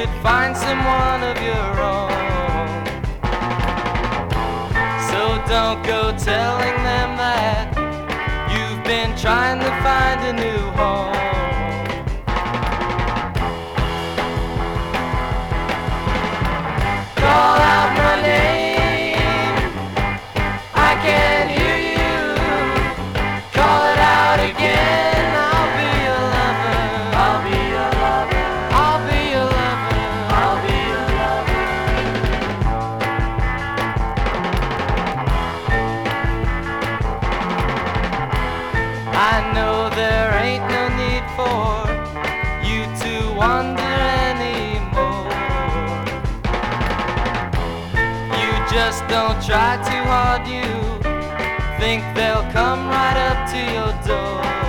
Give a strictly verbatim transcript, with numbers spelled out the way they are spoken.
could find someone of your own. So don't go telling them that you've been trying to find a new home. Call out my name, I can't hear you. Call it out again, I'll be your lover. I'll be your lover. I'll be your lover. I'll be your lover. I know there ain't no need for you to wonder anymore. You just don't try too hard, you think they'll come right up to your door.